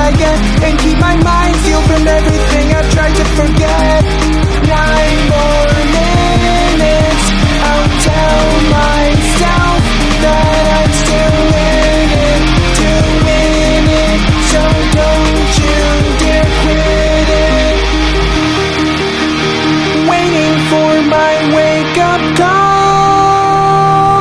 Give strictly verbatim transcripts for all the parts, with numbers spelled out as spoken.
I get, and keep my mind sealed from everything I've tried to forget. Nine more minutes, I'll tell myself that I'm still in it to win it, so don't you dare quit it. Waiting for my wake-up call.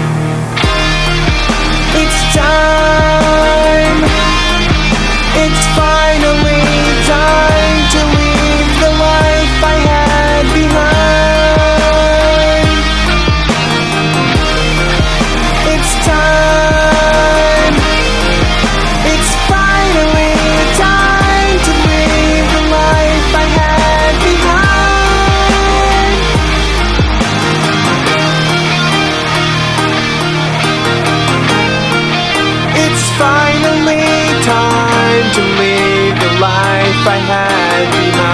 It's time. It's finally time to leave the life I had behind. It's time. It's finally time to leave the life I had behind. It's finally time to leave the life I had behind.